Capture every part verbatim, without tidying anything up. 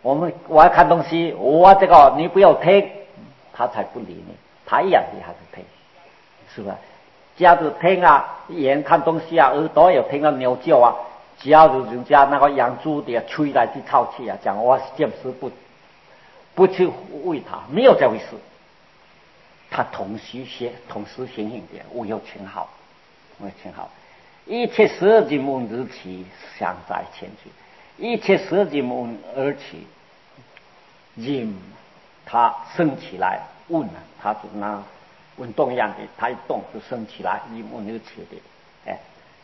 我们我要看东西，我这个你不要听，他才不理你，他一样你还是听，是吧？假如听啊，眼看东西啊，耳朵有听到鸟叫啊，假如人家那个养猪的吹来的臭气啊，讲我暂时不不去喂它，没有这回事。他同时显同时显现的，我有情好，我有情好。一切色即梦之起，相在前去；一切色即梦而起，因它升起来，问了，它就那运动一样的，它一动就升起来，因梦而起的，哎，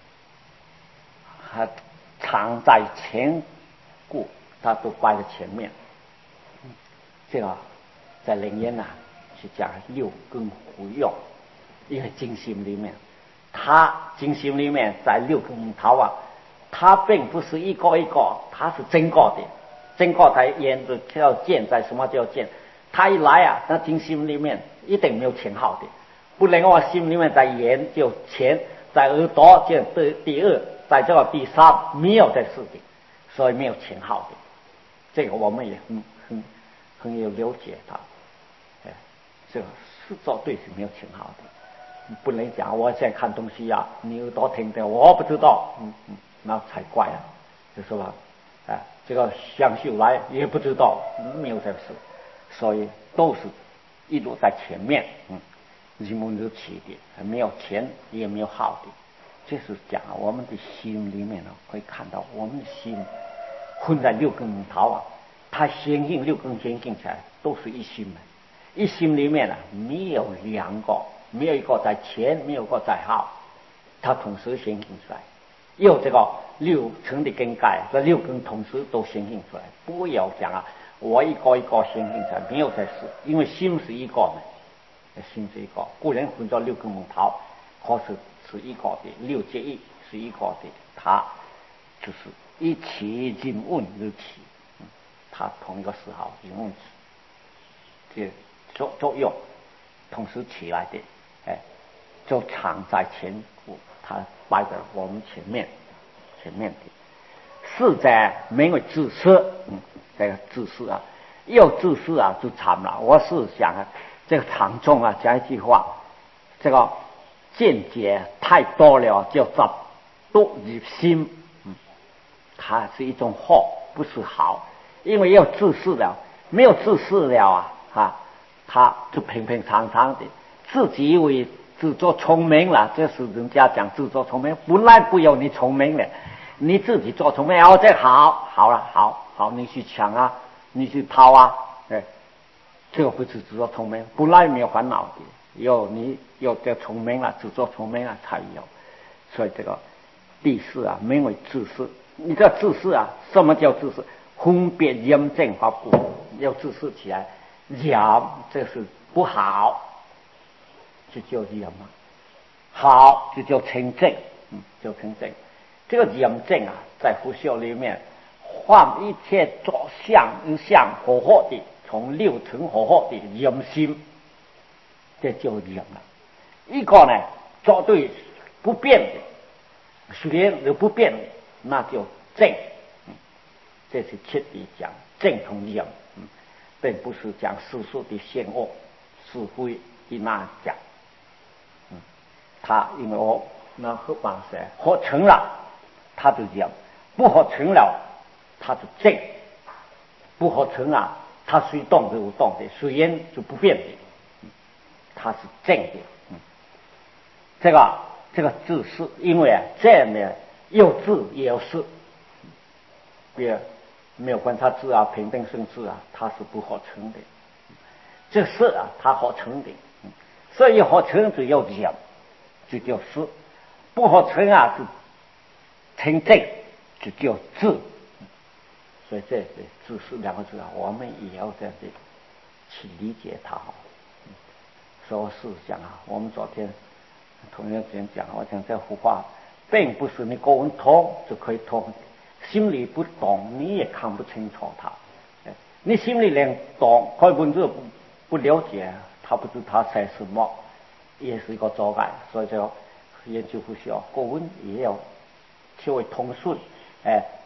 它常在前故，它都摆在前面。这个在灵验呐。是讲六根活用，一个精心里面，它精心里面在六根头啊，它并不是一个一个，它是整个的，整个在眼的叫见，在什么叫见？它一来啊，那精心里面一定没有前号的，不能我心里面在眼就前，在耳朵就第第二，在这个第三没有这事的，所以没有前号的，这个我们也很很很有了解它。这个是做对是没有挺好的，不能讲我现在看东西啊，你耳朵听的我不知道，嗯嗯，那才怪啊，就说吧，哎，这个香秀来也不知道，没有这个事，所以都是一路在前面，嗯，日暮日起的，没有前也没有后的，这是讲我们的心里面呢，可以看到我们的心混在六根头啊，它显性六根显性起来都是一心的。一心里面啊，没有两个，没有一个在前，没有一个在后，它同时显现出来。有这个六层的根盖，这六根同时都显现出来。不要讲啊，我一个一个显现出来，没有这事，因为心是一个嘛，心是一个，固然混着六根木头，可是是一个的，六结一是一个的，它就是一起进问日起，嗯，它同一个时候进问起，这。作作用同时起来的，哎，就藏在前部，它摆在我们前面，前面的。是在名为自私，嗯，这个自私啊，又自私啊，就惨了。我是想啊，这个场中啊，讲一句话，这个见解太多了，叫做多于心，嗯，它是一种祸，不是好，因为要自私了，没有自私了啊，哈。他就平平常常的，自己以为自作聪明了，这是人家讲自作聪明，本来不要你聪明的，你自己做聪明，哦，这好，好了，好好，你去抢啊，你去掏啊，哎，这个不是自作聪明，本来没有烦恼的，有你有这聪明了，自作聪明了才有，所以这个第四啊，名为自私。你这自私啊，什么叫自私？分别严正法不要自私起来。讲这是不好，就叫严嘛；好就叫清正，嗯，叫清正。这个严正啊，在佛教里面，换一切作相与相合合的，从六层合合的严心，这叫严了。一个呢，做对不变的，虽然有不变的，那叫正。嗯，这是彻底讲正同严。嗯，并不是讲世俗的险恶是非的那讲，嗯，他因为我那合办事合成了，他就讲；不合成了，他就正；不合成啊，他虽动就有动的，虽然就不变的，嗯，他是正的。嗯，这个这个自私，因为啊，这样的有自也有私，别。没有观察智啊，平等生智啊，它是不合成的。这是啊，它合成的，嗯，所以合成只有讲，就叫是；不合成啊，就成正，就叫智。所以这是自私两个字啊，我们也要这样的去理解它。嗯，所以是讲啊，我们昨天同学之前讲，我讲这幅画，并不是你国文通就可以通。心里不懂，你也看不清楚他。你心里连懂，可文字不不了解，他不知他在什么，也是一个障碍。所以就研究佛学，国文也要稍微通顺，哎，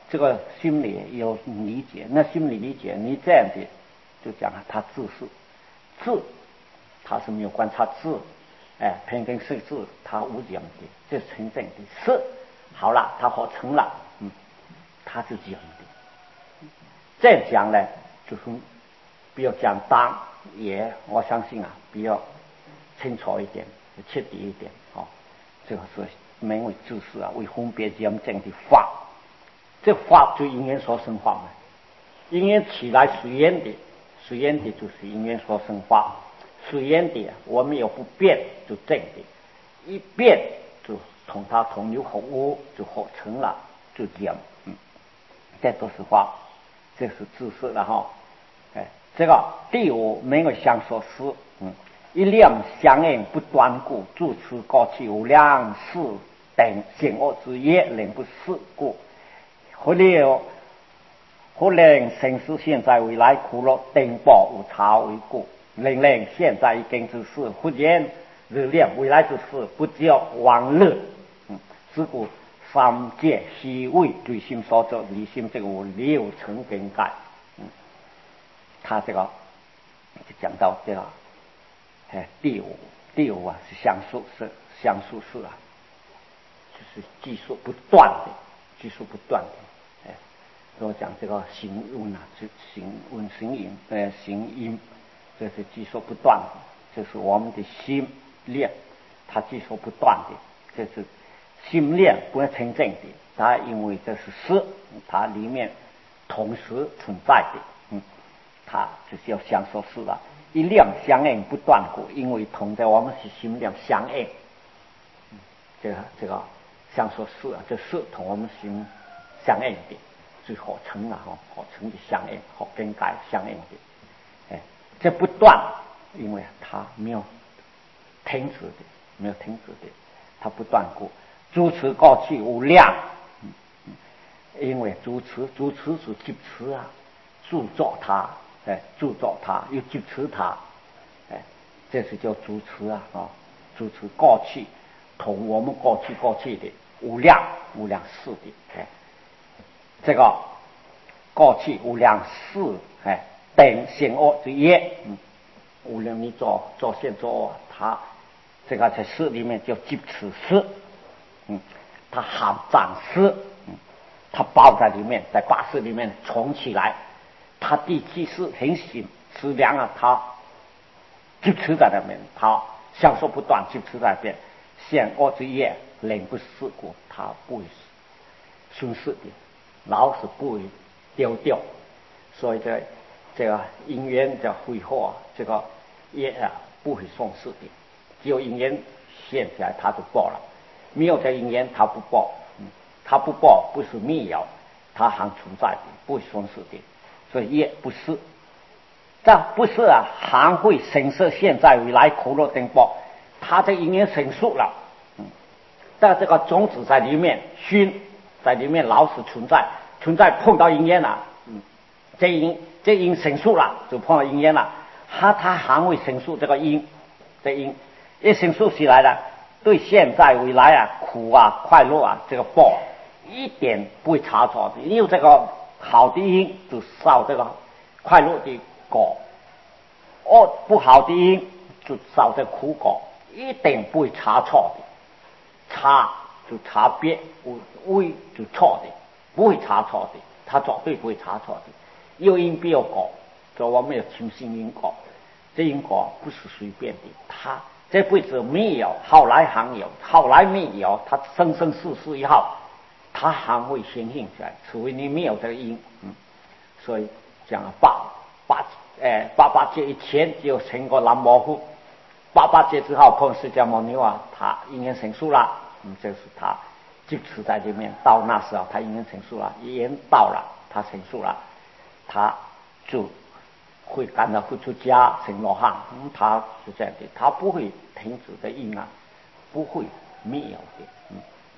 这个心理有理解，那心理理解，你这样的就讲他自是自，他是没有观察自，哎，偏跟是自，他无讲的，这是真正的是好了，他合成了，嗯，他是讲的。这样讲呢，就是比较简单，也我相信啊，比较清楚一点，彻底一点，哦，这个是名为知识啊，为分别讲证的法。这法就因缘所生法嘛，因缘起来随缘的，随缘的就是因缘所生法，随缘的我们有不变就正的，一变就同它同流合污，就合成了，就讲，嗯，这都是法，这是知识了哈。哎，这个第五没有相所思，嗯，一量相应不断故，住持高气无量事等险恶之业，能不事故。或了或令生死现在未来苦乐等报无差为故，令令现在一根之事，忽然日恋未来之事，不叫往乐。嗯，是故三界虚伪对心所作，离心这个无六层更改。嗯，他这个就讲到这个，哎，第五第五啊是相术是相术是啊，就是技术不断的，技术不断的。我讲这个行运啊，是行运行因，呃，行因，这是技术不断的，这是我们的心念，它技术不断的，这是心念不能成正的，它因为这是事，它里面同时存在的，嗯，它就是要相说事了，一量相应不断故，因为同在我们是心量相应，嗯，这个这个相说事啊，这事同我们心相应的。最合成了哈，合成的相应和更改相应的，哎，这不断，因为它没有停止的，没有停止的，它不断过。主持高气无量，嗯嗯，因为主持主持是接持啊，铸造它，哎，铸造它又接持它，哎，这是叫主持啊啊，主持高气，同我们高气高气的无量无量事的，哎。这个过去无量事，哎，等险恶之业，嗯，无论你做做现做，它这个在事里面叫记此事，嗯，它含藏事，嗯，它包在里面，在八事里面重起来，它第七事很显质量啊，它记持在那边，它享受不断记持在那边，险恶之业，人不事故，它不会损失的。老是不会丢掉，所以这这个因缘的挥霍，这个业啊不会损失的。只有因缘现起来，它就报了；没有这因缘，它不报。嗯，它不报不是灭有，它还存在的，不会损失的。所以业不是，这不是啊，还会生色现在未来苦乐等报。它这因缘成熟了，嗯，但这个种子在里面熏。在里面老是存在，存在碰到因缘了，嗯，这因这因成熟了，就碰到因缘了，它它还会成熟这个因，这因一成熟起来了，对现在未来啊苦啊快乐啊这个报一点不会差错的，因为这个好的因就烧这个快乐的果，哦不好的因就烧这苦果，一点不会差错的，差。就差别微就错的，不会差错的，他绝对不会差错的。有因必有果，所以我们要轻信因果，这因果不是随便的，他这辈子没有，后来还有，后来没有，他生生世世以后，他还会显现起来，除非你没有这个因，嗯，所以讲八八哎八八戒以前就成过南无佛，八八戒之后碰释迦牟尼啊，他因缘成熟了。嗯，这是他就持在里面，到那时候他已经成熟了，已经到了，他成熟了，他就会感到会出家成罗汉，嗯，他是这样的，他不会停止的因啊，不会灭有的，嗯，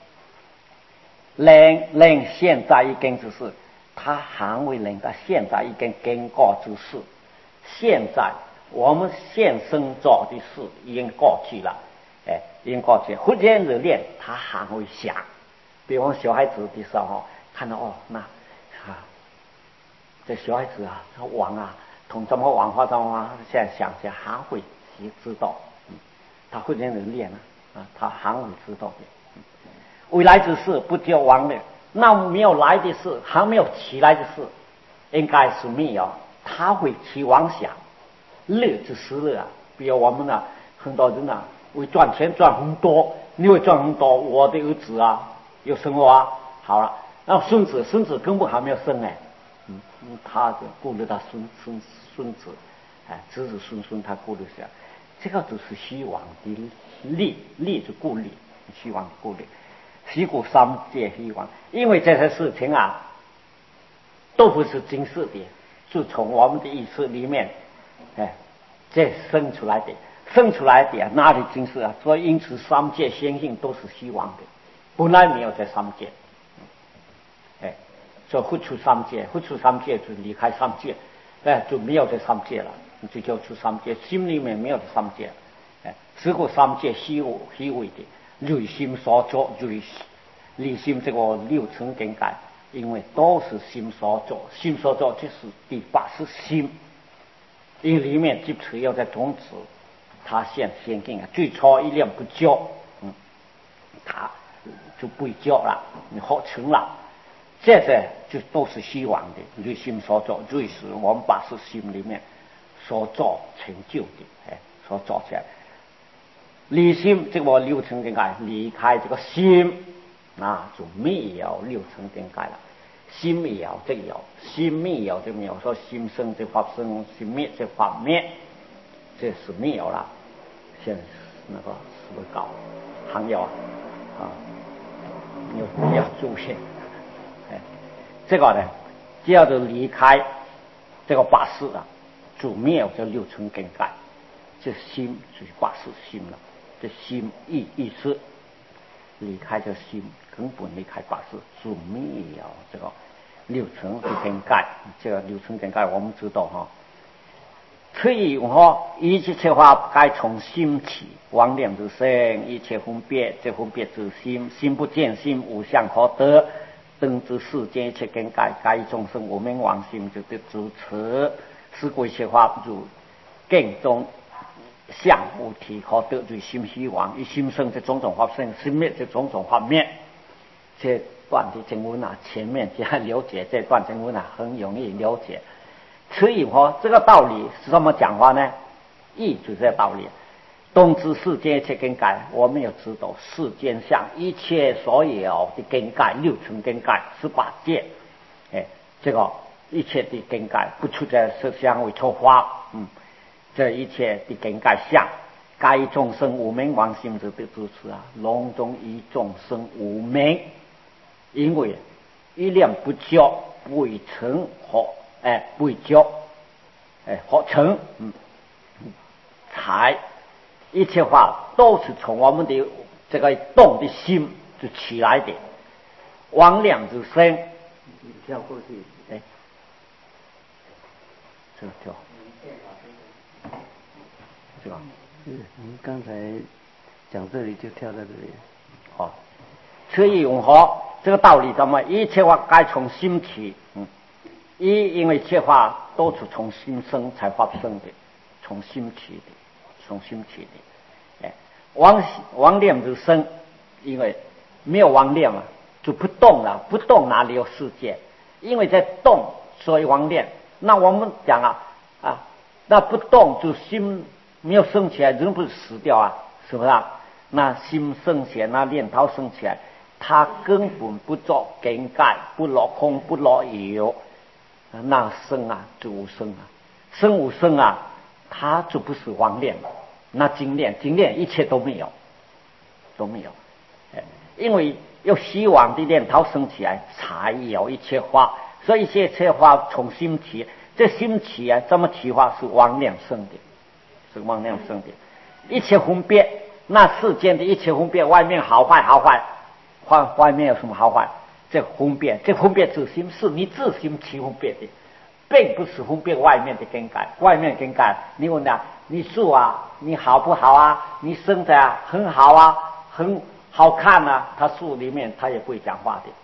能能现在一根之事，他还会能到现在一根根过之事，现在我们现生做的事已经过去了。哎，因过去，忽然日练，他还会想，比方小孩子的时候，看到哦，那啊，这小孩子啊，他玩啊，同怎么玩法怎么现在想起来还会也知道，嗯，他会这样练啊，啊，他还会知道的。嗯、未来之事不叫忘了，那没有来的事，还没有起来的事，应该是没有，他会去妄想，乐就是乐啊。比如我们呢，很多人啊，为赚钱赚很多，你会赚很多，我的儿子啊，有生活啊，好了，然后孙子，孙子根本还没有生哎。嗯，他就顾虑他孙孙孙子，哎，子子孙孙他顾虑下，这个就是希望的利，利是顾虑，希望的顾虑，希顾三界希望，因为这些事情啊，都不是今世的，是从我们的意识里面，哎，这生出来的，生出来的哪里今世啊？所以因此三界相信都是希望的，本来没有这三界。所以不出三界，不出三界就离开三界，哎，就没有这三界了，你就叫出三界，心里面没有这三界，哎，只过三界虚虚伪的内心所作，内内心这个六层境界，因为都是心所作，心所作这是第八是心，因为里面就只有在种子，它现现境啊，最初一念不教，嗯，它就不会教了，你好成了。这些就都是希望的，内心所做，最是我们把是心里面所做成就的，哎，所做起来。离心这个六层境界，离开这个心，啊，就没有六层境界了。心没有这有，心没有就没有说心生这法生，心灭这法灭，这是没有了。现在那个是不是搞还有啊？有要注意。这个呢，只要是离开这个八识啊，就没有这六层境界，这心就是八识心了。这心意意识离开这心，根本离开八识，就没有这个六层的境界。这个六层境界我们知道哈。所以我说一切切法该从心起，妄念之生，一切分别，这分别之心，心不见心，无相可得。等之世间一切境界，该众生无名妄心就得主持，是归切法如境中相无体可得罪心希望，一心生这种种法生，心灭这种种法灭。这段的经文啊，前面只要了解这段经文啊，很容易了解。所以说这个道理是怎么讲话呢？意就是这道理。东知世间一切境界，我们要知道世间上一切所有的境界，六层境界，十八界，哎，这个一切的境界不出在色相为出发，嗯，这一切的境界相，该众生无名妄心之得主持啊，笼中一众生无名，因为一念不教，未成或哎未教，哎或成，嗯，才。一切法都是从我们的这个动的心就起来的，妄念之生。你跳过去，哎，这个跳，这个， 嗯，您刚才讲这里就跳在这里， 哦，所以永和这个道理怎么？一切法该从心起，嗯，一因为一切法都是从心生才发生的，从心起的，从心起的。妄妄念之生，因为没有妄念嘛，就不动了，不动哪里有世界？因为在动，所以妄念。那我们讲啊啊，那不动就心没有升起来，人不是死掉啊？是不是啊？那心升起来，那念头升起来，它根本不做境界，不落空，不落有，那生啊就无生啊，生无生啊，它就不是妄念了。那精炼精炼一切都没有都没有，因为有希望的念头升起来，才有一切法。所以一切法从心起，这心起啊，怎么起法？是妄念生的，是妄念生的。一切分别，那世间的一切分别，外面好坏好坏，外外面有什么好坏？这分别，这分别自心是你自心起分别的，并不是分别外面的境界。外面境界，你问啊？你树啊，你好不好啊？你生的啊很好啊，很好看啊。他树里面他也不会讲话的。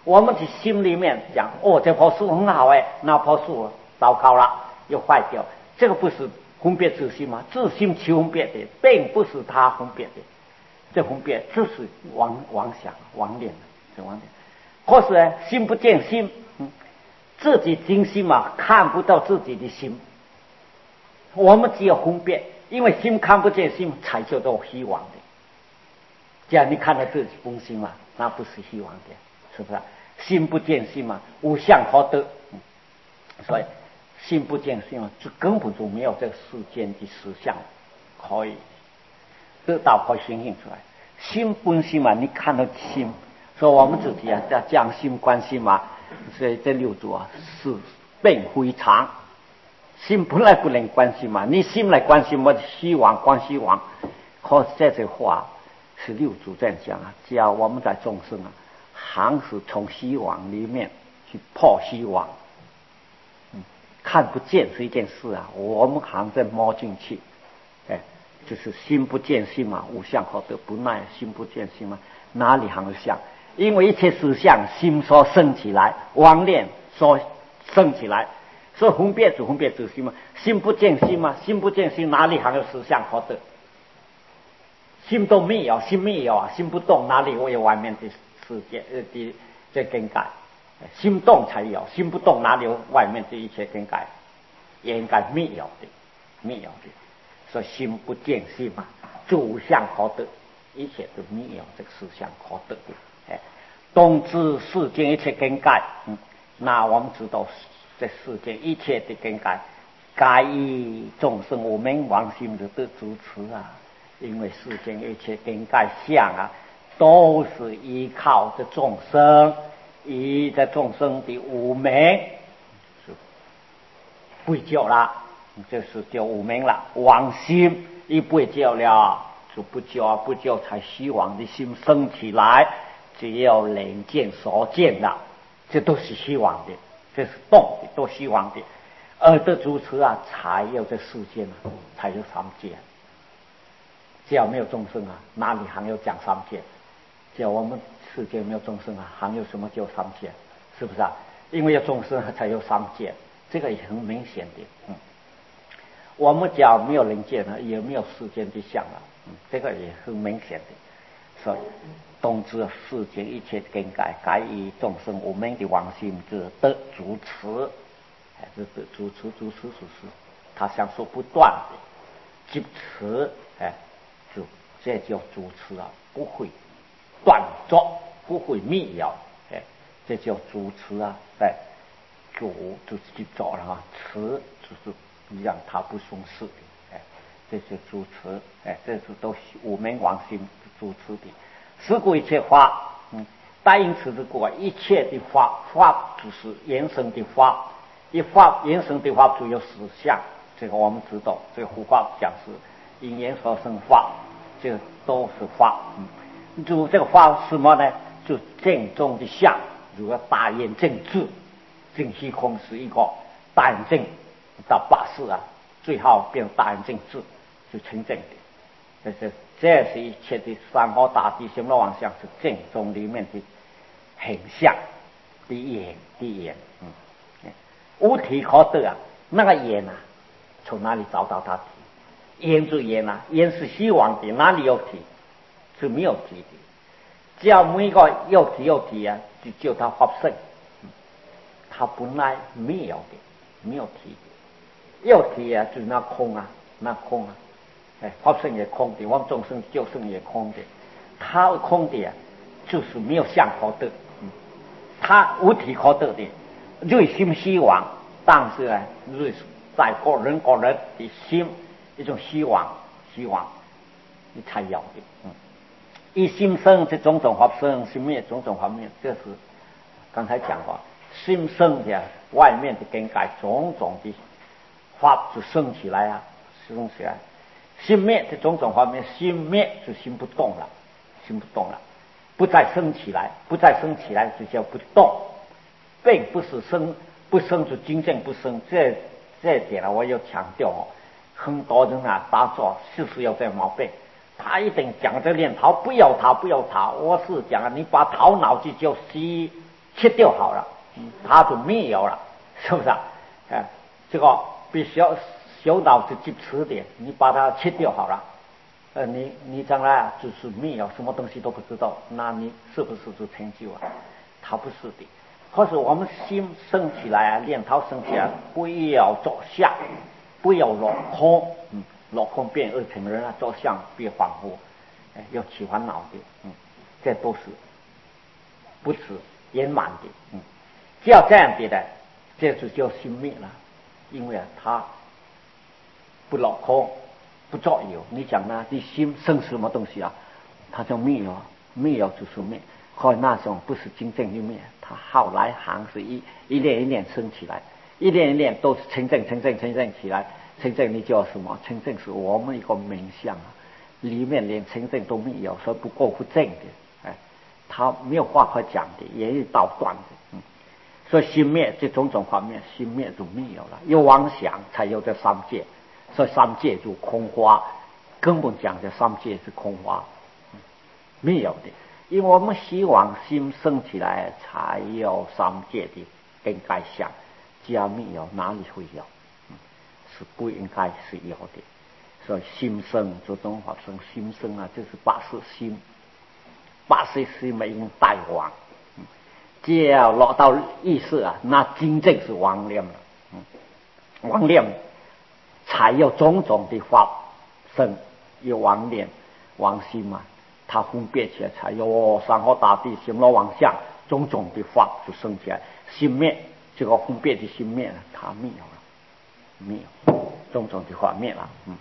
我们的心里面讲，哦，这棵树很好哎，那棵树糟糕了，又坏掉，这个不是分别自心吗？自心去分别的，并不是他分别的，这分别就是妄妄想、妄念，是妄念。或是呢，心不见心，嗯，自己精心嘛，看不到自己的心。我们只有分别，因为心看不见心，才叫做虚妄的。这样你看到自己本心嘛，那不是虚妄的，是不是？心不见心嘛，无相可得。嗯、所以心不见心嘛，就根本就没有这个世间的实相可以得到，可以显现出来。心本心嘛，你看到心，所以我们自己啊，要将心观心嘛。所以这六祖啊，是并非常。心本来不能观心嘛，你心来观心嘛，虚妄观虚妄。可是这句话是六祖在讲啊，只要我们在众生啊，还是从虚妄里面去破虚妄，嗯，看不见是一件事啊，我们还在摸进去，哎，就是心不见心嘛，无相可得，不耐心不见心嘛，哪里还有相？因为一切实相，心所生起来，妄念所生起来。所以分别主分别主心嘛，心不见心嘛，心不见心，哪里还有实相可得？心都没有，心没有啊，心不动，哪里会有外面的世界呃的这更改？心动才有，心不动，哪里有外面的一切更改？应该没有的，没有的。所以心不见心嘛，主相可得，一切都没有这个实相可得的。哎，动知世间一切更改，嗯，那我们知道。这世间一切的更改，该以众生无名妄心的得主持啊！因为世间一切更改相啊，都是依靠这众生，以这众生的无名是不救了，这是叫无名了。妄心一不救了，就不救啊，不救才虚妄的心生起来，只要能见所见的，这都是虚妄的。这是动的，都虚妄的，而得主持啊，才有这世间啊，才有三界。只要没有众生啊，哪里还有讲三界？只要我们世界没有众生啊，还有什么叫三界？是不是啊？因为有众生才有三界，这个也很明显的。嗯，我们只要没有人界呢，也没有世间的相了。嗯，这个也很明显的。所以，动知世间一切更改，该以众生无名的妄心之得主持，哎，这得主持，主持是是，他想说不断的执持，哎，就这叫主持啊，不会断绝，不会灭了，哎，这叫主持啊，哎，主就是去找了啊，持就是让他不松懈的，哎，这是主持，哎，这是都无名妄心主持的。是故一切法，嗯，但因此之故，一切的法，法就是原生的法，一法原生的法就有实相，这个我们知道，这个护法讲是因缘所生法，这个都是法，嗯，就这个法是什么呢？就正中的相，如果大圆正智，正虚空是一个大圆正到八世啊，最后变大圆正智，就成正的。这是这是一切的三宝大地心罗万象是正中里面的很像的眼的眼，嗯，无体可得啊，那个眼啊，从哪里找到它体？眼就眼啊，眼是虚妄的，哪里有体？是没有体的。只要每一个有体有体啊，就叫它发生，嗯，它本来没有的，没有体的，有体啊，就是那空啊，那空啊。哎，法身也空的，我们众生救生也空的，它空的啊，就是没有相可得，嗯，它无体可得的，瑞心虚妄，但是呢，瑞在个人个人的心一种虚妄，虚妄，你才有的，嗯，一心生这种种法生，心灭种种法灭，这是刚才讲过，心生的外面的更改，种种的法就生起来啊，生起来。心灭这种种方面，心灭就心不动了，心不动了，不再生起来，不再生起来就叫不动，并不是生不生就真正不生。这这点呢，我要强调哦，很多人啊打坐就是有这毛病，他一定讲这念头，不要他，不要他。我是讲你把头脑去就吸切掉好了，它就没有了，是不是啊？哎，这个比小小脑子去迟点，你把它切掉好了，呃，你你将来啊就是没有什么东西都不知道，那你是不是就成就啊？它不是的。可是我们心升起来啊，念头升起来，不要着相，不要落空，嗯，落空变二乘人啊，着相变恍惚，哎，要起烦恼的，嗯，这都是不是圆满的，嗯，只要这样的呢，这就叫心灭了，因为啊，它不落空，不作有。你讲呢，你心生什么东西啊？它就灭了，灭了就是灭。可那种不是真正的灭，它后来还是一一念一念升起来，一念一念都是清正清正清正起来。清正你叫什么？清正是我们一个名相啊，里面连清正都没有，所以不够不正的，哎，他没有话可讲的，言语道断的，嗯，所以心灭这种种方面，心灭就没有了，有妄想才有这三界，所以三界就空花，根本讲的三界是空花，嗯，没有的。因为我们希望心生起来才有三界的应该想，只要没有哪里会有，嗯，是不应该是有的。所以心生这种发生，心生啊，就是八识心，八识心没用带亡，嗯，只要落到意识啊，那真正是妄念了，嗯，妄念才有种种的法生，有妄念妄心嘛。它分别起来，才有山河大地、形罗万象，种种的法就生起来。心灭，这个分别的心灭了，它灭了，灭有种种的法灭了。嗯，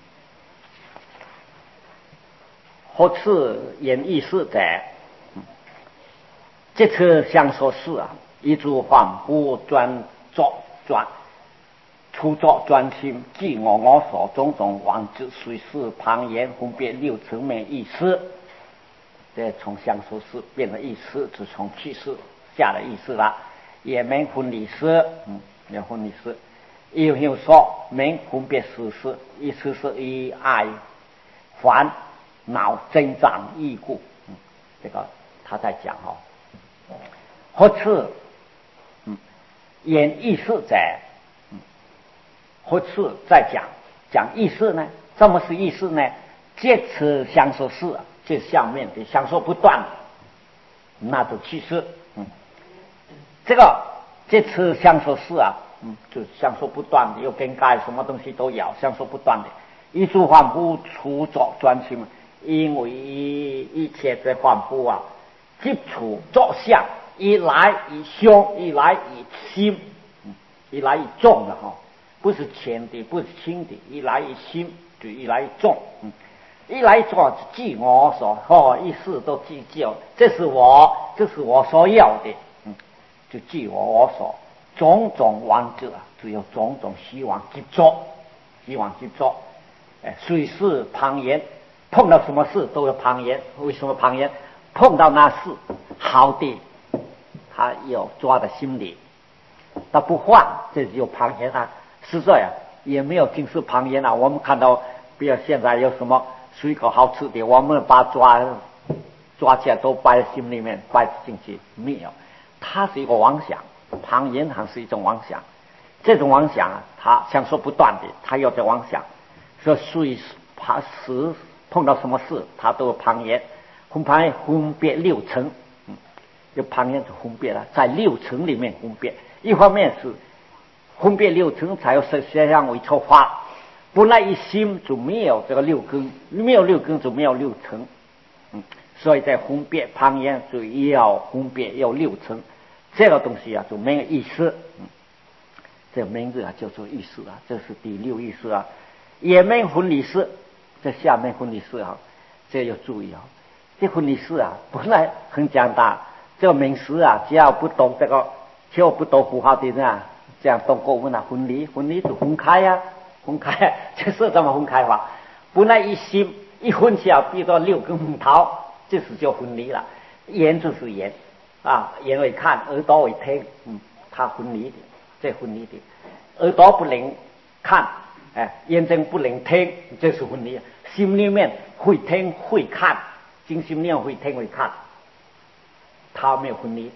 何次言意识者？嗯，这次相说事啊，一诸凡夫专作专，初作专心，即我我所种种妄执随事旁言分别六层面意识。这从相说事变了意思，就从气势下了意思了，也没分离识，嗯，也分离识，又又说没分别事实，意思是以爱烦恼增长异故，嗯，这个他在讲哦。何次，嗯，言意识者，嗯，何次在讲讲意识呢？什么是意识呢？这次相说事啊。这下面的相说不断，那就气势，嗯，这个这次相说事啊，嗯，就相说不断的，又跟盖什么东西都有，相说不断的，一诸凡夫初作专心，因为一切的凡夫啊，接触作相，一来以凶，一来以心，嗯，一来以重的哈，不是浅的，不是轻的，一来以心，就一来以重，嗯。一来做记我所哦，一事都计较，这是我，这是我所要的，嗯，就记我我所种种妄执啊，只有种种希望去做，希望去做，哎，随时旁言，碰到什么事都有旁言，为什么旁言？碰到那事好的，他有抓在心里，他不换，这就旁言啊，是这样，也没有尽是旁言啊。我们看到，比如现在有什么水果好吃的，我们把抓抓起来都摆在心里面，摆进去没有，它是一个妄想，旁言还是一种妄想，这种妄想啊，它相说不断的，它有这妄想，说随怕时碰到什么事，它都有旁言，分旁言分别六层，嗯，有旁言就分别了，在六层里面分别，一方面是分别六层才有实相为出发。不那一心就没有这个六根，没有六根就没有六层，嗯，所以在分别旁言就要分别要六层，这个东西啊就没有意思，嗯，这个名字啊叫做意识啊，这是第六意识啊，也没分离识，这下面分离识啊，这要注意啊，这分离识啊本来很简单，这个名词啊只要不懂这个，只要不懂符号的呢，这样懂过问啊分离，分离就分开呀、啊。分开，这是怎么分开法？本来一心一分起来，比作六根红桃，这是就分离了。眼就是眼啊，眼为看，耳朵为听，嗯，它分离的，这分离的。耳朵不能看，哎，眼睛不能听，这是分离。心里面会听会看，精心里面会听会看，它没有分离的。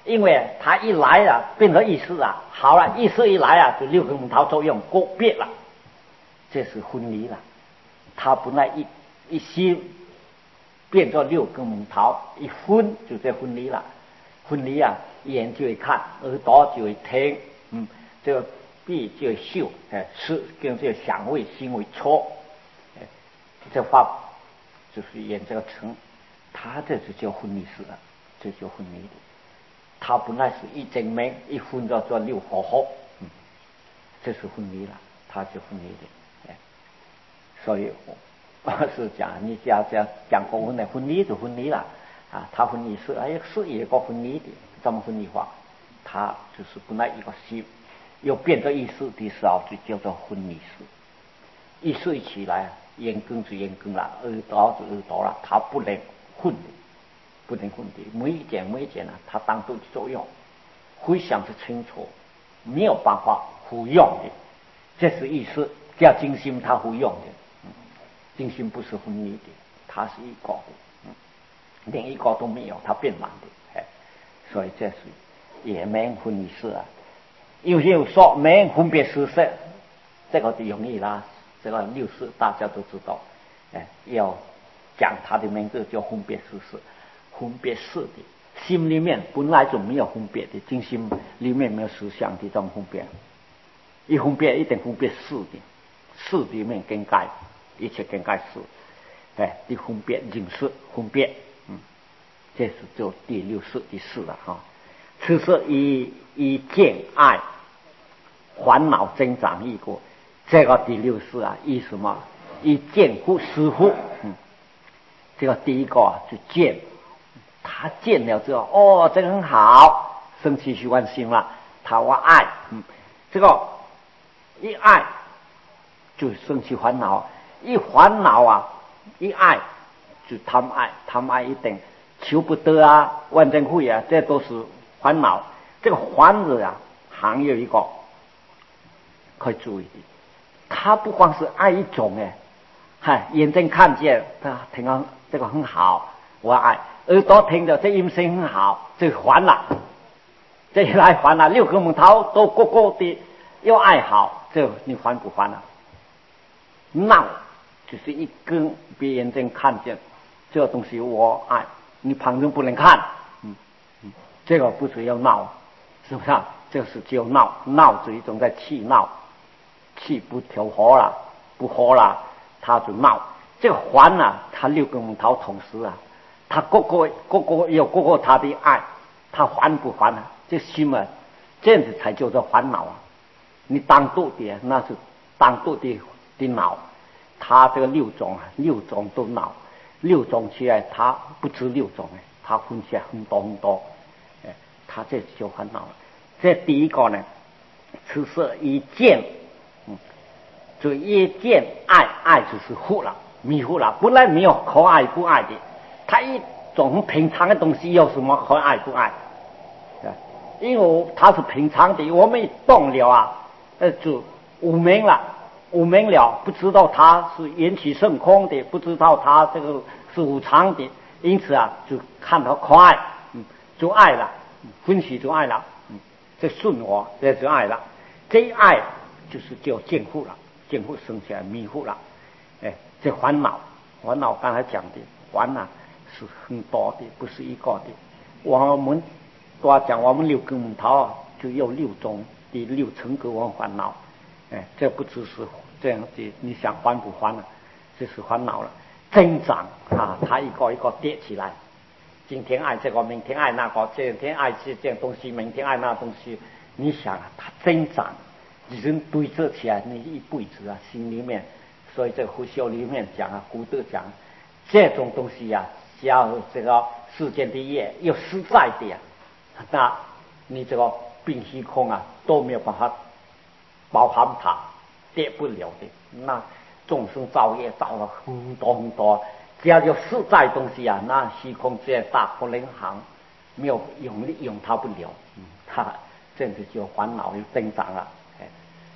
因为他一来啊，变成意识啊，好了，意识一来啊，就六根木头作用过变了，这是分离了。他本来一一心变作六根木头，一分就这分离了。分离啊，眼就会看，耳朵就会听，嗯，这个鼻就会嗅，哎，是跟这个香味、腥味搓，哎，这法就是演这个成，他这是叫分离式的，这叫分离的。他本来是一正面，一分叫做六合合，嗯，这是分离了，他就分离的，哎，所以我是讲，你只要讲讲公文的分离就分离了。啊，他分离是，哎，是一个分离的，怎么分离法？他就是本来一个心，又变成意识的时候，就叫做分离式。意识一起来，眼根是眼根了，耳朵是耳朵了，它不能混的，不能混的。每一件每一件呢，它单独的作用，回想是清楚，没有办法互用的。这是意识，叫精心它互用的，嗯，精心不是分离的，它是一个的。连一个都没有，它变满的，哎，所以这是也没分离式啊。有些人说没分别实色，这个就容易啦。这个六识大家都知道，哎，要讲它的名字叫分别实色，分别式的心里面本来就没有分别的，精心里面没有实相的这种分别，一分别一定分别式的，式里面更改一切更改式，哎，的分别认识分别。这是就第六识的事了哈。此是以以见爱烦恼增长一过，这个第六识啊，以什么？以见乎识乎，嗯，这个第一个啊，就见，他见了之后，哦，这个很好，生起喜欢心了，他我爱，嗯，这个一爱就生起烦恼，一烦恼啊，一爱就贪爱，贪爱一定。求不得啊，万憎会啊，这都是烦恼。这个烦字啊，还有一个可以注意的，它不光是爱一种哎，嗨，眼睛看见他听到这个很好，我爱；耳朵听着这音声很好，这烦了，这一来烦了，六根木头都个个的又爱好，这你烦不烦啊？闹就是一根别眼睛看见这个东西我爱。你旁人不能看，嗯嗯，这个不是要闹，是不是啊？这个是只有闹，闹是一种在气闹，气不调和了，不和了，他就闹。这个烦啊，他六根木头同时啊，他个个个个有个个他的爱，他烦不烦啊？这心啊，这样子才叫做烦恼啊。你单独的那是单独的的恼，他这个六种啊，六种都恼。六种起来，它不止六种哎，它分起来很多很多，哎，它这就烦恼了。这第一个呢，此是一见，嗯，就一见爱，爱就是糊了，迷糊了。本来没有可爱不爱的，它一种很平常的东西，有什么可爱不爱？啊，因为它是平常的，我们一动了啊，呃，就无明了。无明了，不知道它是缘起甚空的，不知道它这个是无常的，因此啊，就看到可爱，嗯，就爱了，欢喜就爱了，嗯，这顺我，这就爱了，这一爱就是叫见惑了，见惑生起来迷惑了，哎，这烦恼，烦恼刚才讲的烦恼是很多的，不是一个的。我们多讲，我们六根木头就有六种的六层格王烦恼。哎，这不只是这样子，你想还不还了？这是烦恼了，增长啊，它一个一个叠起来。今天爱这个，明天爱那个，今天爱这件东西，明天爱那东西。你想啊，它增长，人堆积起来，你一辈子啊，心里面。所以这胡修里面讲啊，古德讲，这种东西呀、啊，只要这个世间的业又实在的呀、啊，那你这个病虚空啊都没有办法。包含它跌不了的，那众生造业造了很多很多，只要有实在东西啊，那虚空这大不能行，没有用力用它不了，嗯，它这样子就烦恼又增长了，哎，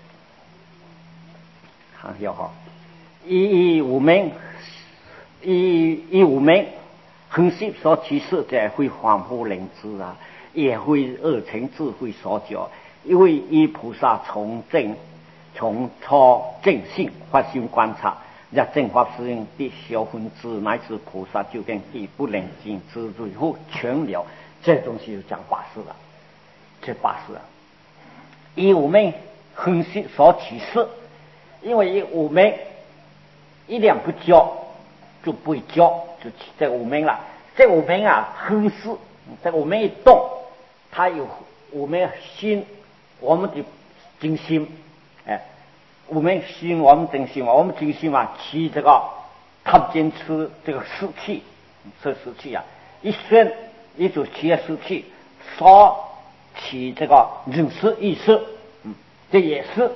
还有哈，一一无明，一一无明，恒习所起事者会恍惚灵知啊，一也非二乘智慧所教，因为依菩萨从正从初正性发心观察，若正法师用的小分之乃至菩萨究竟地不能尽之最后全了，这东西就讲八事了。这八事啊，以我们分析所启示，因为我们一两不教就不会教，就这我们了。这我们啊，分析这我们一动，它有我们心，我们的精心，哎，我们心，我们精心嘛，我们精心嘛，起这个看见出这个湿气，这湿气啊，一宣一就起湿气，少起这个认识意识，嗯，这也是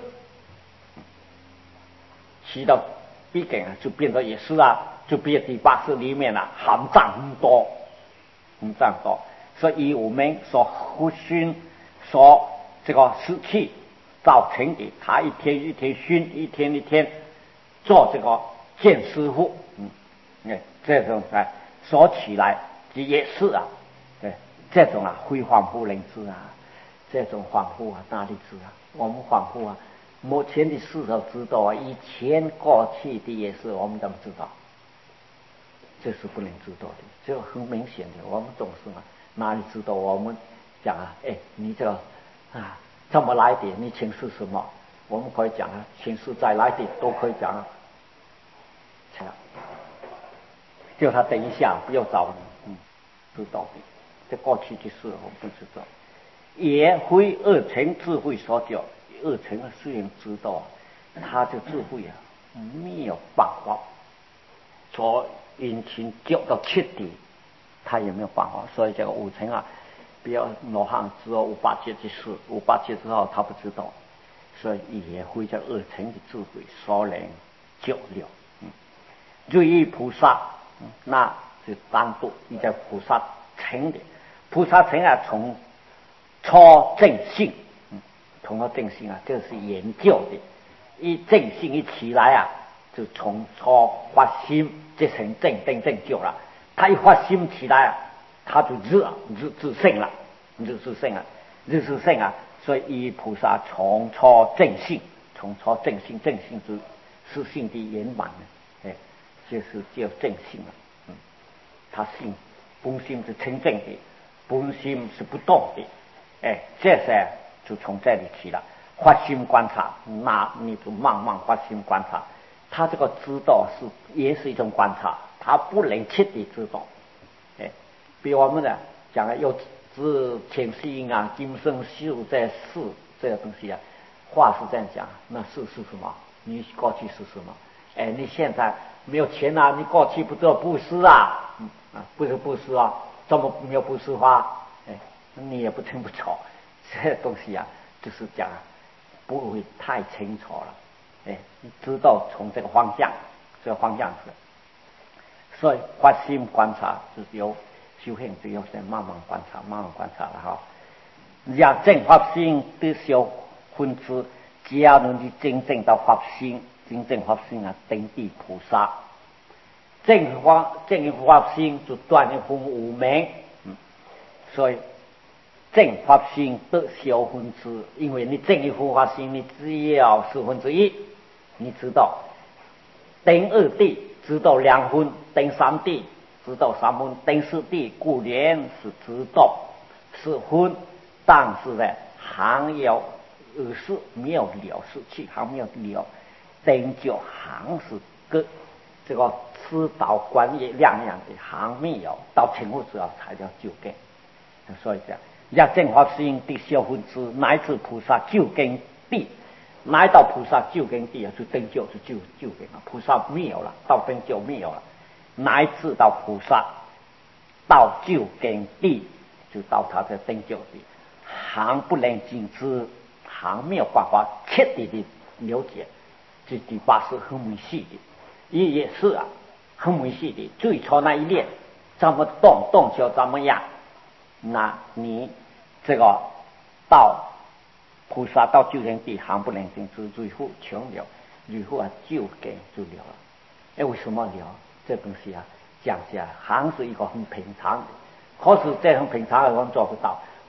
起到毕竟啊，就变得也是啊，就变第八识里面啊，含藏很多，很藏多。所以我们所呼熏、所这个湿气造成的，他一天一天熏，一天一天做这个见师傅，嗯，哎，这种哎说起来也是啊，对，这种啊非恍惚能知啊，这种恍惚啊哪里知啊？我们恍惚啊。目前的事都知道啊，以前过去的也是，我们怎么知道？这是不能知道的，这很明显的。我们总是嘛，哪里知道？我们讲啊，哎，你这个啊怎么来的？你情绪什么？我们可以讲啊，情绪再来的都可以讲啊。这样，就他等一下不要找你，嗯，知道的。这过去的事我们不知道，也非二乘智慧所教。二乘的虽然知道，他的智慧啊没有办法从引擎教到彻底，他也没有办法。所以这个五乘啊，不要罗汉只有五八戒之事，五八戒之后他不知道，所以也会在二乘的智慧所能教了。嗯，瑞于菩萨，嗯，那是单独你在菩萨乘的，菩萨乘啊，从初正性。从到正性啊，这是研究的。一正性一起来啊，就从初发心，就成正定正觉了。他一发心起来啊，他就热日自性了，日自性啊，日自性啊。所以以菩萨从初正性，从初正性，正性之是性的圆满呢，哎，就是叫正性了。嗯，他性本心是清净的，本心是不动的，哎，这些。就从这里起了，发心观察，那你就慢慢发心观察，他这个知道是也是一种观察，他不能彻底知道。哎，比我们呢讲了有知前世啊、今生修在世这个东西啊，话是这样讲，那事是什么？你过去是什么？哎，你现在没有钱啊，你过去不知道布施啊，嗯啊，不是布施啊，怎么没有布施法？哎，你也不听不着。这东西啊，就是讲不会太清楚了，哎，你知道从这个方向，这个方向是，所以发心观察是由修行，只有在慢慢观察，慢慢观察了哈。要正发心的小分支，只要能去真正到发心，真正发心啊，登地菩萨，正发正发心就断一分无明，嗯，所以。正发心得小分之，因为你正一分发心，你只要四分之一，你知道。等二地知道两分，等三地知道三分，等四地固然是知道四分，但是呢，还有二事没有了事情，还没有了，等就还是个这个知道观业亮亮的，还没有到成佛之后才叫究竟。所以这样。要正法心的小分之，乃至菩萨究竟地，乃到菩萨究竟地啊，就登就就就究竟了。菩萨没有了，到登就没有了，乃至到菩萨到究竟地，就到他的登就地，还不能尽知，还没有办法彻底的了解。这第八是很微细的，也也是啊，很微细的。最初那一念怎么动，动就怎么样。那你这个到菩萨到究竟地还不能尽知，最后全了，最后啊究竟就了了。哎，为什么了？这东西啊讲起来还是一个很平常的，可是这很平常的我们做不到。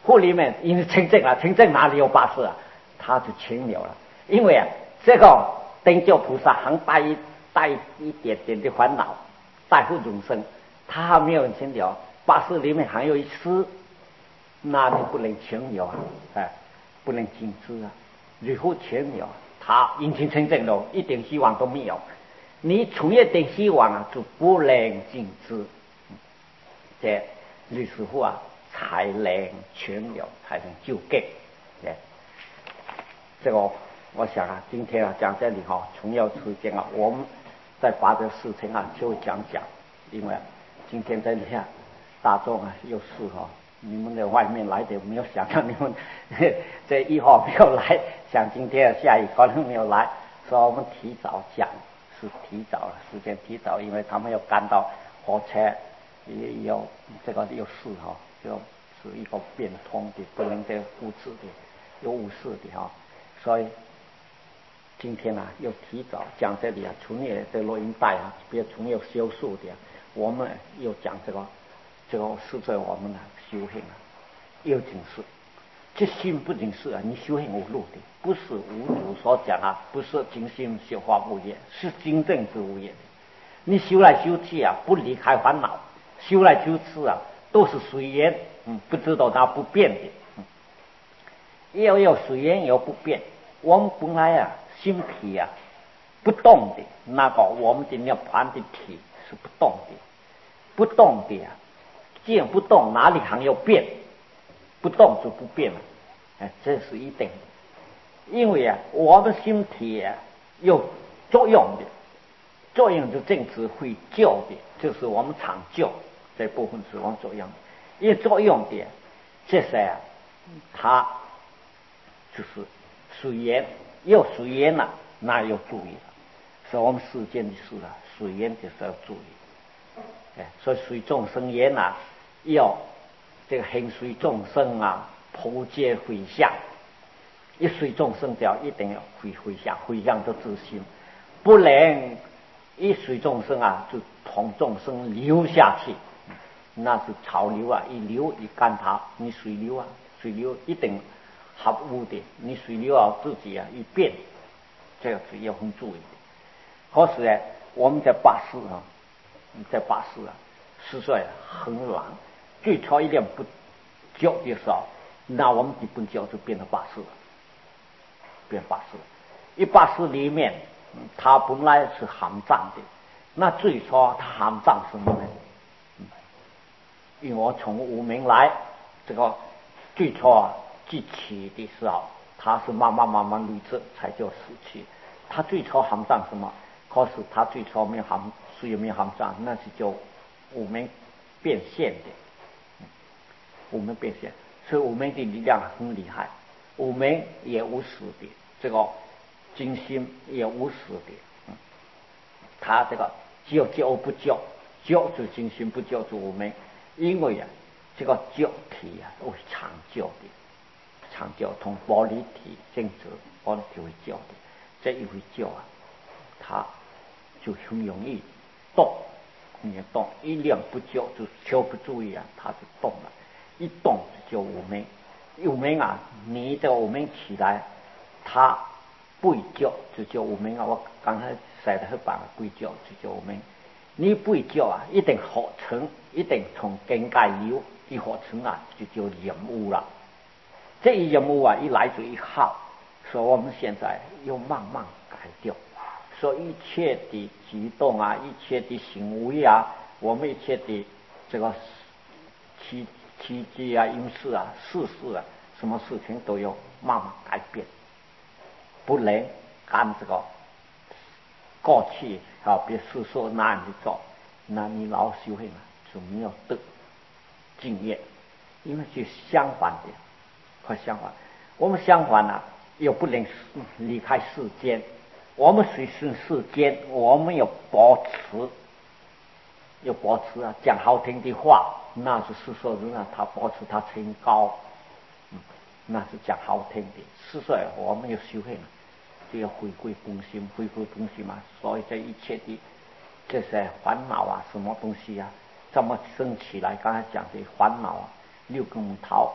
湖里面因为清净了，清净哪里有八识啊？他就清流了。因为啊，这个等觉菩萨还带一带一点点的烦恼，带护众生，他还没有清流。八识里面还有一丝，那你不能清流啊，哎，不能尽知啊。如何清流？他阴晴清净了，一点希望都没有。你出一点希望啊，就不能尽知。这吕师傅啊，才能清流，才能救给。对，这个我想啊，今天啊讲这里哈、哦，重要时间啊，我们再把这事情啊就讲讲，因为今天在这啊，大众啊有事哈、哦，你们在外面来的没有想到你们这一号没有来，想今天下一可能没有来，所以我们提早讲，是提早了，时间提早，因为他们要赶到火车，也有这个有事哈、哦，就是一个变通的，不能再复制的，有无事的哈、哦，所以今天啊又提早讲这里啊，除了这录音带啊，别从有修术的，我们又讲这个这个是在我们的修行啊，又仅是这心不仅是啊，你修行无路的，不是无主所讲啊，不是精心修化无业，是真正之无业的。你修来修去啊，不离开烦恼，修来修去啊，都是随缘，嗯，不知道它不变的，嗯，要有随缘有不变。我们本来啊，心体啊不动的，那个我们的涅槃的体是不动的，不动的啊，既然不动，哪里还有变？不动就不变了，哎，这是一定的。因为啊，我们心体啊有作用的，作用就正是会救的，就是我们常救这部分是我们作用的，因为作用的这些啊，它就是随缘，又随缘了，那要注意了。所以我们世间的事啊，随缘就是要注意。哎，所以随众生缘啊，要这个行随众生啊，普皆回向。一随众生就要一定要回回向，回向的自心，不能一随众生啊就同众生流下去，那是潮流啊，一流一干它，你水流啊，水流一定合污的，你水流啊自己啊一变，这个是要很注意的。可是呢，我们在八识啊，在八识啊，十岁很懒，最初一点不教的时候，那我们基本教就变成八识了。变八识，一八识里面，它本来是含藏的，那最初它含藏什么呢？因为我从无明来，这个最初啊记起的时候，它是慢慢慢慢累积才叫死去。它最初含藏什么？可是它最初没有含，虽然没有含藏，那是叫无明变现的，无明变现，所以无明的力量很厉害。无明也无始的，这个精心也无始的，嗯，他这个教教不教，教就精心，不教就无明。因为啊，这个教体啊会长教的，长教同玻璃体性质，玻璃体会教的，这一会教啊，它就很容易动，你动一量不教就稍不注意啊，它就动了，一动就无明。无明啊，你这个无明起来，它不叫就叫无明啊。我刚才写的黑板不叫就叫无明，你不叫啊，一定合成，一定从境界流一合成啊，就叫染污了。这一染污啊，一来就一耗，所以我们现在要慢慢改掉。所以一切的举动啊，一切的行为啊，我们一切的这个起起居啊、因事啊、事事啊，什么事情都要慢慢改变，不能按这个过去啊，别是说那样的做，那你老修行啊就没有得经验，因为就相反的，和相反，我们相反啊，又不能离开世间，我们随顺世间，我们要保持。要保持啊，讲好听的话，那是世俗人啊，他保持他清高，嗯，那是讲好听的。是说我们要修行，就要回归本心，回归本心嘛。所以这一切的这些烦恼啊，什么东西啊，这么生起来，刚才讲的烦恼啊，六根桃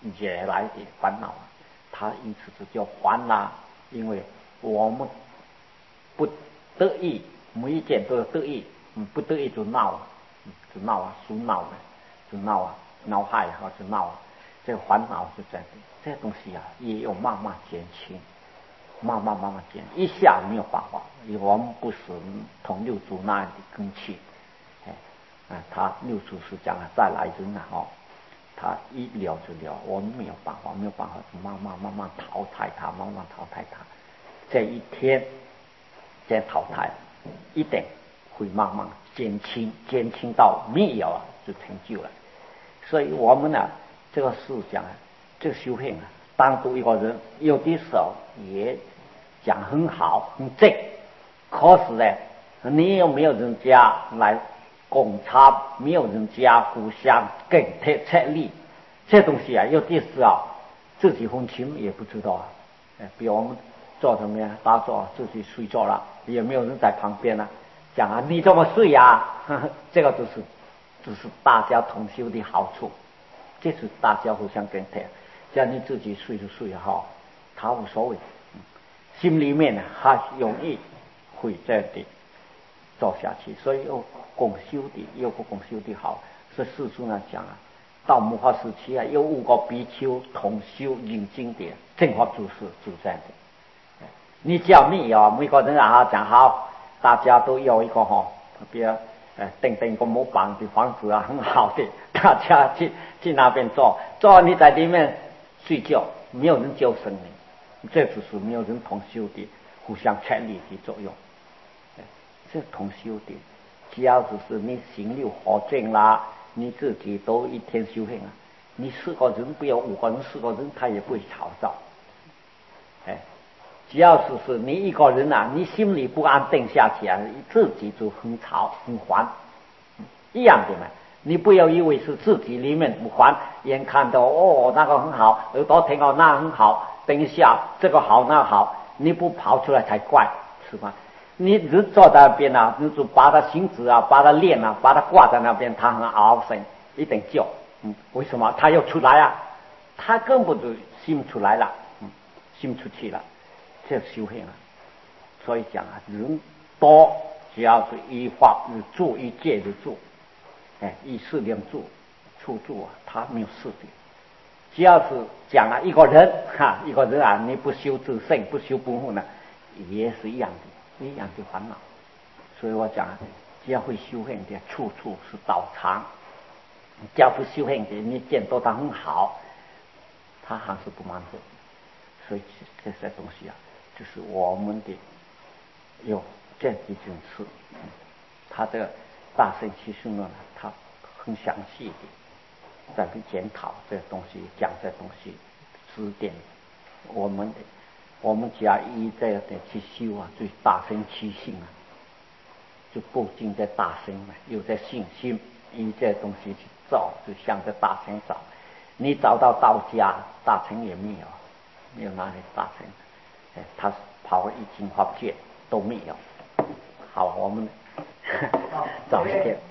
惹来的烦恼啊，它因此就叫烦恼。因为我们不得意，每一件都有得意，嗯，不得意就闹，就闹啊，属闹的就闹啊，恼害啊，就闹啊。这个烦恼是这样的，这些东西啊，也有慢慢减轻，慢慢慢慢减，一下没有办法，因为我们不是同六祖那样的根器，哎，啊，他六祖是讲了再来人啊，哦，他一了就了，我们没有办法，没有办法，慢慢慢慢淘汰他，慢慢淘汰他，这一天再淘汰，一定会慢慢减轻，减轻到灭了就成就了。所以我们呢，这个思想啊，这个修行啊，单独一个人有的时候也讲很好很正，可是呢，你又没有人家来共差，没有人家互相更贴策力，这东西啊，有的时候自己分清也不知道啊。哎，比如我们做什么呀？打坐自己睡着了，也没有人在旁边啊，讲啊，你怎么睡呀？呵呵，这个就是就是大家同修的好处，这是大家互相跟贴。只要你自己睡就睡好，他无所谓，嗯，心里面呢还容易会这样的做下去。所以有共修的，有个共修的好。所以世书呢讲啊，到末法时期啊，有五个比丘同修引经典，正法注释就这样的。你只要密啊，每个人啊讲好，大家都有一个哈，特别呃定定一个木板的房子啊，很好的，大家去去那边做，做你在里面睡觉，没有人叫声你，这就是没有人同修的互相权力的作用。这同修的，只要就是你行六合正啦，你自己都一天修行啊，你四个人不要五个人，四个人他也不会吵躁，哎。只要是是你一个人啊，你心里不安定下去啊，自己就很吵很烦，一样的嘛。你不要以为是自己里面不烦，眼看到哦那个很好，耳朵听到那很好，等一下这个好那好，你不跑出来才怪，是吧？你人坐在那边啊，你就把他心子啊，把他练啊，把他挂在那边，他很嗷声，一定叫，嗯，为什么他要出来啊？他根本就心出来了，嗯，心出去了。这修行啊，所以讲啊，人多只要是依法日住，依戒日住，哎，依四令住，处住啊，他没有事的。只要是讲啊，一个人哈，一个人啊，你不修自性，不修本分呢，也是一样的，一样的烦恼。所以我讲啊，只要会修行的，处处是道场；只要不修行的，你见到他很好，他还是不满足。所以这些东西啊，就是我们的有这几件事，他这个大圣起信论，他很详细的在检讨这东西，讲这东西指点我们的，我们只要依这样的去修啊，就大圣起信啊，就不仅在大圣嘛，有这信心，依这东西去找，就向着大圣找。你找到道家，大乘也没有。没有哪里大成，哎，他跑一经法界都没有。好，我们早一点。